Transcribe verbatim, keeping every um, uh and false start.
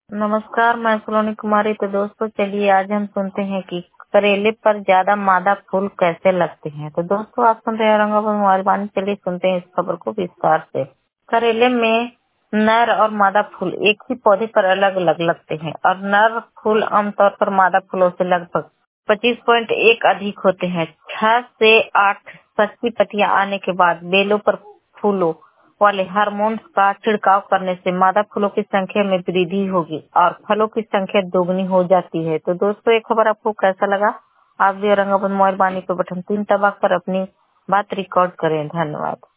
नमस्कार, मैं सलोनी कुमारी। तो दोस्तों चलिए आज हम सुनते हैं कि करेले पर ज्यादा मादा फूल कैसे लगते हैं। तो दोस्तों आप सुन रहे हैं औरंगाबाद मोबाइल वाणी। चलिए सुनते हैं इस खबर को विस्तार से। करेले में नर और मादा फूल एक ही पौधे पर अलग अलग लगते हैं और नर फूल आमतौर पर मादा फूलों से लगभग पच्चीस पॉइंट एक अधिक होते हैं। छह से आठ सच्ची पत्तियां आने के बाद बेलों पर फूलों वाले हार्मोन्स का छिड़काव करने से मादा फूलों की संख्या में वृद्धि होगी और फलों की संख्या दोगुनी हो जाती है। तो दोस्तों ये खबर आपको कैसा लगा? आप भी औरंगाबाद मोबाइल वाणी पे बटन तीन दबाकर अपनी बात रिकॉर्ड करें। धन्यवाद।